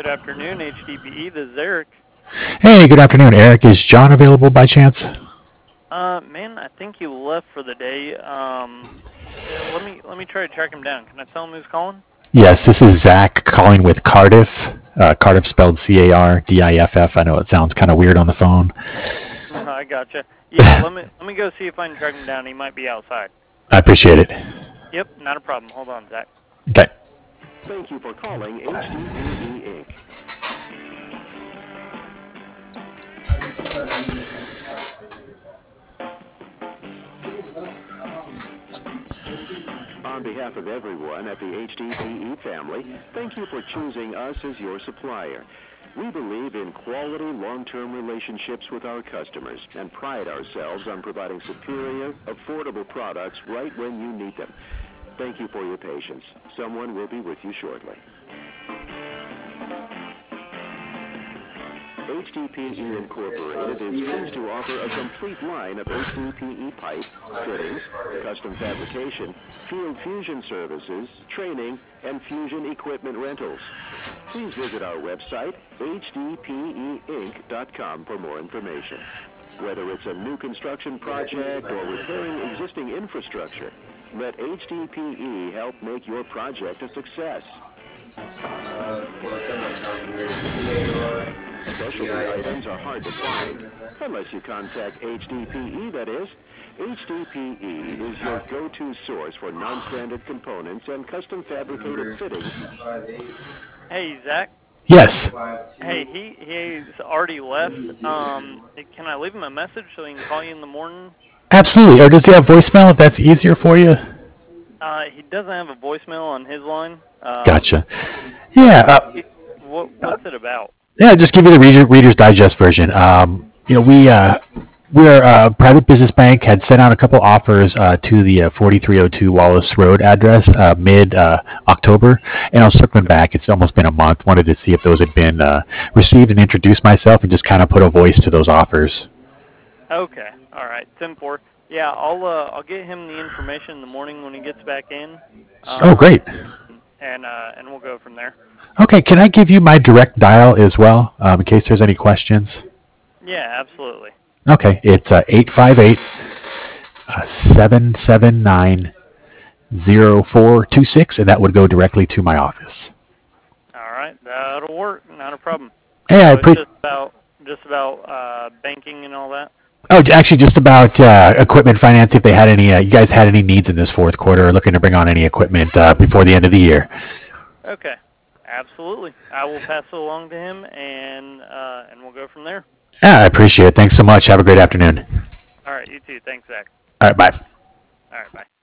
Good afternoon, HDPE. This is Eric. Hey, good afternoon, Eric. Is John available by chance? Man, I think he left for the day. Let me try to track him down. Can I tell him who's calling? Yes, this is Zach calling with Cardiff. Cardiff spelled Cardiff. I know it sounds kind of weird on the phone. I gotcha. Yeah, let me go see if I can track him down. He might be outside. I appreciate it. Yep, not a problem. Hold on, Zach. Okay. Thank you for calling HDPE Inc. On behalf of everyone at the HDPE family, thank you for choosing us as your supplier. We believe in quality long-term relationships with our customers and pride ourselves on providing superior, affordable products right when you need them. Thank you for your patience. Someone will be with you shortly. HDPE Incorporated is pleased to offer a complete line of HDPE pipe, fittings, custom fabrication, field fusion services, training, and fusion equipment rentals. Please visit our website, hdpeinc.com, for more information. Whether it's a new construction project or repairing existing infrastructure, let HDPE help make your project a success. Specialty items are hard to find, unless you contact HDPE, that is. HDPE is your go-to source for non-standard components and custom fabricated fittings. Hey, Zach. Yes. Hey, he's already left. Can I leave him a message so he can call you in the morning? Absolutely. Or does he have voicemail if that's easier for you? He doesn't have a voicemail on his line. Gotcha. Yeah. What's it about? Yeah, just give you the Reader's Digest version. We're a private business bank, had sent out a couple offers to the 4302 Wallace Road address mid-October, and I was circling back. It's almost been a month. Wanted to see if those had been received and introduce myself and just kind of put a voice to those offers. Okay. All right. 10-4. Yeah, I'll get him the information in the morning when he gets back in. Oh, great. And we'll go from there. Okay, can I give you my direct dial as well, in case there's any questions? Yeah, absolutely. Okay, it's 858-779-0426, and that would go directly to my office. All right, that'll work. Not a problem. Hey, so it's just about banking and all that. Oh, actually, just about equipment finance. If they had any, you guys had any needs in this fourth quarter, or looking to bring on any equipment before the end of the year. Okay, absolutely. I will pass it along to him, and we'll go from there. Yeah, I appreciate it. Thanks so much. Have a great afternoon. All right, you too. Thanks, Zach. All right, bye. All right, bye.